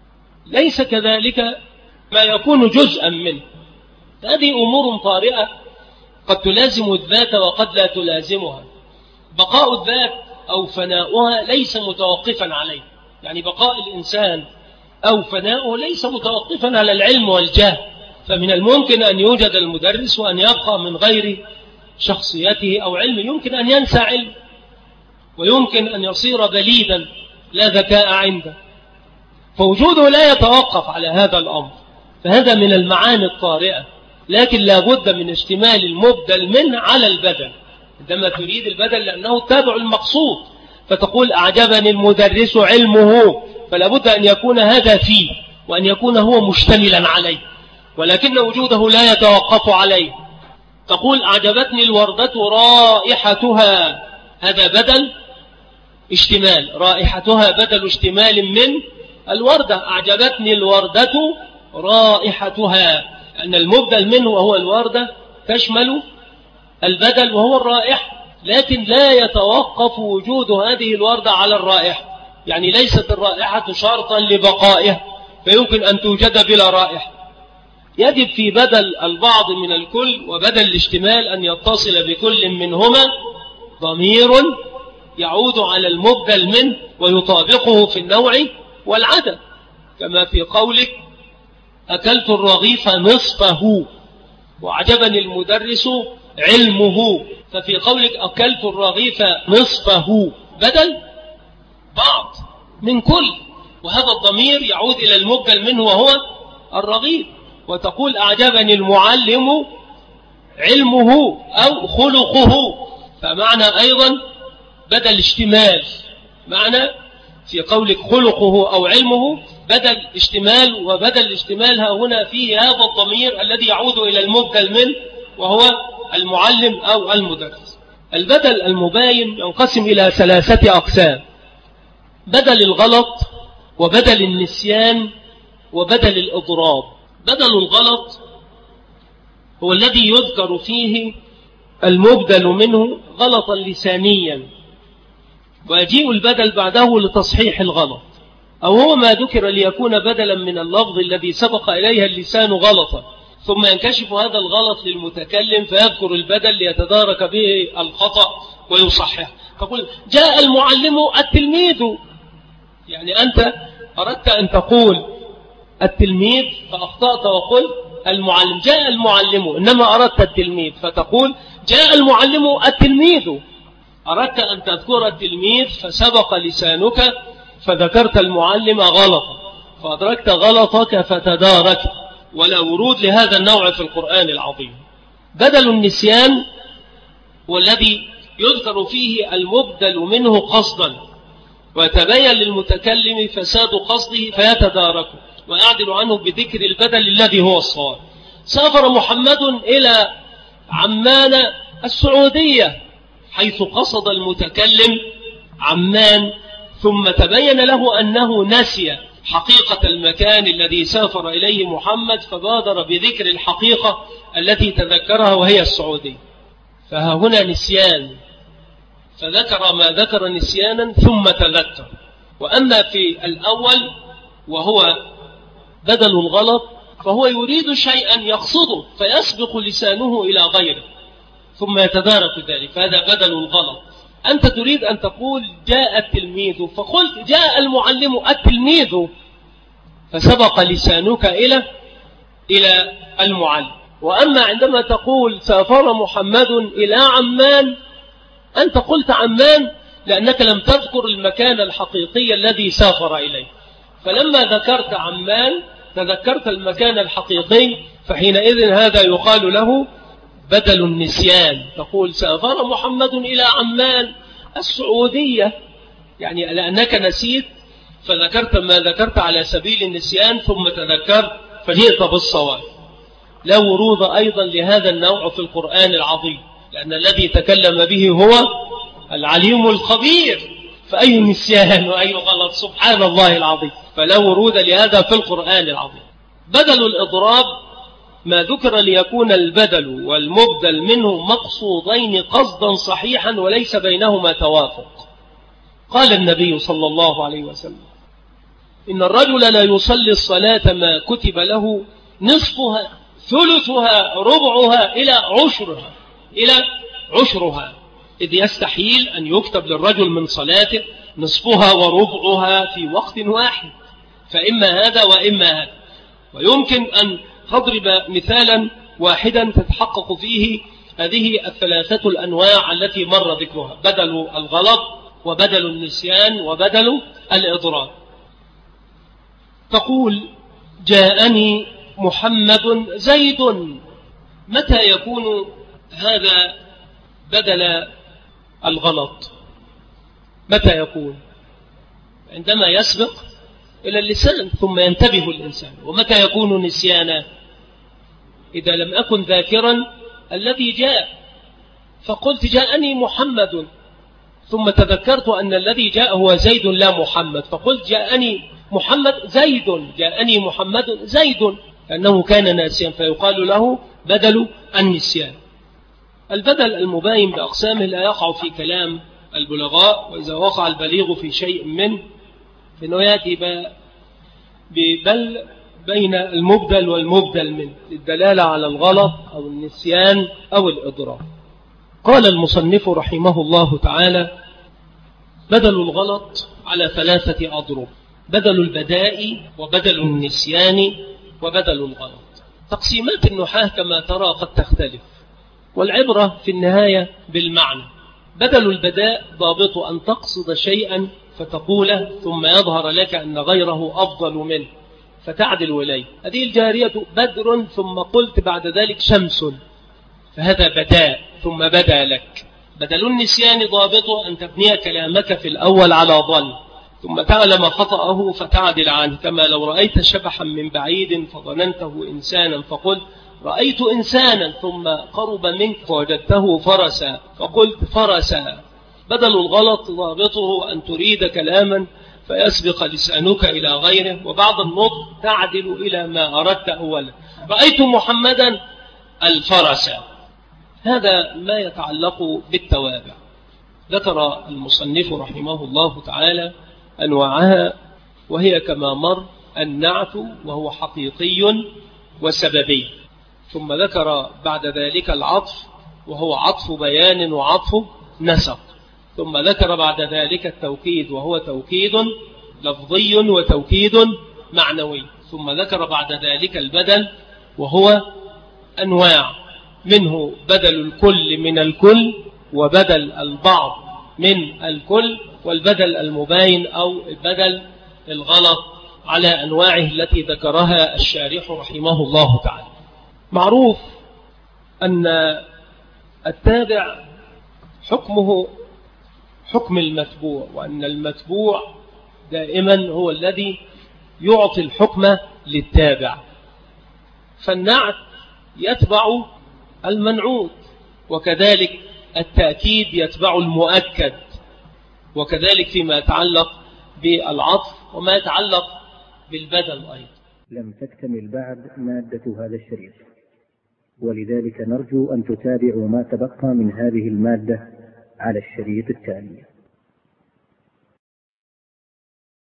ليس كذلك ما يكون جزءا منه. هذه أمور طارئة قد تلازم الذات وقد لا تلازمها. بقاء الذات أو فناؤها ليس متوقفا عليه، يعني بقاء الإنسان أو فناؤه ليس متوقفا على العلم والجهل، فمن الممكن أن يوجد المدرس وأن يبقى من غير شخصيته أو علمه، يمكن أن ينسى علم، ويمكن أن يصير بليدا لا ذكاء عنده، فوجوده لا يتوقف على هذا الأمر. فهذا من المعاني الطارئة، لكن لا بد من اشتمال المبدل منه على البدل عندما تريد البدل، لأنه تابع المقصود. فتقول أعجبني المدرس علمه، فلا بد أن يكون هذا فيه وأن يكون هو مشتملا عليه، ولكن وجوده لا يتوقف عليه. تقول أعجبتني الوردة رائحتها، هذا بدل اشتمال، رائحتها بدل اشتمال من الوردة. أعجبتني الوردة رائحتها، أن المبدل منه وهو الوردة تشمل البدل وهو الرائحة، لكن لا يتوقف وجود هذه الوردة على الرائحة. يعني ليست الرائحة شرطا لبقائها، فيمكن أن توجد بلا رائحة. يجب في بدل البعض من الكل وبدل الاشتمال أن يتصل بكل منهما ضمير يعود على المبدل منه ويطابقه في النوع والعدد، كما في قولك أكلت الرغيف نصفه وعجبني المدرس علمه. ففي قولك أكلت الرغيف نصفه بدل بعض من كل، وهذا الضمير يعود إلى المبدل منه وهو الرغيف. وتقول أعجبني المعلم علمه أو خلقه، فمعنى أيضا بدل اشتمال، معنى في قولك خلقه أو علمه بدل اشتمال، وبدل الاشتمال هنا فيه هذا الضمير الذي يعود إلى المبدل منه وهو المعلم أو المدرس. البدل المباين ينقسم إلى 3 أقسام: بدل الغلط، وبدل النسيان، وبدل الإضراب. بدل الغلط هو الذي يذكر فيه المبدل منه غلطا لسانيا، ويجيء البدل بعده لتصحيح الغلط، أو هو ما ذكر ليكون بدلا من اللفظ الذي سبق إليها اللسان غلطا، ثم ينكشف هذا الغلط للمتكلم فيذكر البدل ليتدارك به الخطأ ويصحح. تقول جاء المعلم التلميذ، يعني أنت أردت أن تقول التلميذ فأخطأت وقل المعلم. جاء المعلم، إنما أردت التلميذ فتقول جاء المعلم التلميذ. أردت أن تذكر التلميذ فسبق لسانك فذكرت المعلم غلطا، فأدركت غلطك فتداركت، ولا ورود لهذا النوع في القرآن العظيم. بدل النسيان والذي يذكر فيه المبدل منه قصدا، ويتبين للمتكلم فساد قصده فيتدارك ويعدل عنه بذكر البدل الذي هو الصواب. سافر محمد إلى عمان السعودية، حيث قصد المتكلم عمان، ثم تبين له أنه نسي حقيقة المكان الذي سافر إليه محمد، فبادر بذكر الحقيقة التي تذكرها وهي السعودية. فها هنا نسيان، فذكر ما ذكر نسيانا ثم تذكر. وأما في الأول وهو بدل الغلط فهو يريد شيئا يقصده فيسبق لسانه إلى غيره ثم يتدارك ذلك، فهذا بدل الغلط. أنت تريد أن تقول جاء التلميذ فقلت جاء المعلم التلميذ، فسبق لسانك إلى المعلم. وأما عندما تقول سافر محمد إلى عمان، أنت قلت عمان لأنك لم تذكر المكان الحقيقي الذي سافر إليه، فلما ذكرت عمان تذكرت المكان الحقيقي، فحينئذ هذا يقال له بدل النسيان. تقول سافر محمد إلى عمان السعودية، يعني لأنك نسيت فذكرت ما ذكرت على سبيل النسيان ثم تذكرت فجئت بالصواب. لا ورود أيضا لهذا النوع في القرآن العظيم، لأن الذي تكلم به هو العليم الخبير، فأي نسيان وأي غلط، سبحان الله العظيم. فلا ورود لهذا في القرآن العظيم. بدل الإضراب ما ذكر ليكون البدل والمبدل منه مقصودين قصدا صحيحا وليس بينهما توافق. قال النبي صلى الله عليه وسلم إن الرجل لا يصلي الصلاة ما كتب له نصفها ثلثها ربعها إلى عشرها، إذ يستحيل أن يكتب للرجل من صلاته نصفها وربعها في وقت واحد، فإما هذا وإما هذا. ويمكن أن تضرب مثالا واحدا تتحقق فيه هذه الثلاثة الأنواع التي مر ذكرها: بدل الغلط، وبدل النسيان وبدل الإضرار. تقول جاءني محمد زيد، متى يكون هذا بدل الغلط؟ متى يكون؟ عندما يسبق إلى اللسان ثم ينتبه الإنسان. ومتى يكون نسيانا؟ إذا لم أكن ذاكرا الذي جاء، فقلت جاءني محمد ثم تذكرت أن الذي جاء هو زيد لا محمد، فقلت جاءني محمد زيد، جاءني محمد زيد، لأنه كان ناسيا فيقال له بدل النسيان. البدل المباين بأقسامه لا يقع في كلام البلغاء، وإذا وقع البليغ في شيء منه فإنه يأتي بل بين المبدل والمبدل منه للدلالة على الغلط أو النسيان أو الإضرار. قال المصنف رحمه الله تعالى: بدل الغلط على 3 أضرب: بدل البداء وبدل النسيان وبدل الغلط. تقسيمات النحاة كما ترى قد تختلف، والعبرة في النهاية بالمعنى. بدل البداء ضابط أن تقصد شيئا فتقوله ثم يظهر لك أن غيره أفضل منه فتعدل إليه. هذه الجارية بدر ثم قلت بعد ذلك شمس، فهذا بداء ثم بدا لك. بدل النسيان ضابط أن تبني كلامك في الأول على ظن ثم تعلم خطأه فتعدل عنه، كما لو رأيت شبحا من بعيد فظننته إنسانا فقلت رأيت إنسانا، ثم قرب منك فوجدته فرسا فقلت فرسا. بدل الغلط ضابطه أن تريد كلاما فيسبق لسانك إلى غيره، وبعد النطق تعدل إلى ما أردت أولا. رأيت محمدا الفرس. هذا ما يتعلق بالتوابع. ذكر المصنف رحمه الله تعالى أنواعها، وهي كما مر: النعت وهو حقيقي وسببي، ثم ذكر بعد ذلك العطف وهو عطف بيان وعطف نسق، ثم ذكر بعد ذلك التوكيد وهو توكيد لفظي وتوكيد معنوي، ثم ذكر بعد ذلك البدل وهو أنواع، منه بدل الكل من الكل، وبدل البعض من الكل، والبدل المباين أو البدل الغلط على أنواعه التي ذكرها الشارح رحمه الله تعالى. معروف أن التابع حكمه حكم المتبوع، وأن المتبوع دائما هو الذي يعطي الحكم للتابع، فالنعت يتبع المنعوت، وكذلك التأكيد يتبع المؤكد، وكذلك فيما يتعلق بالعطف وما يتعلق بالبدل أيضا. لم تكتمل بعد مادة هذا الشريط، ولذلك نرجو أن تتابعوا ما تبقى من هذه المادة على الشريط التالي.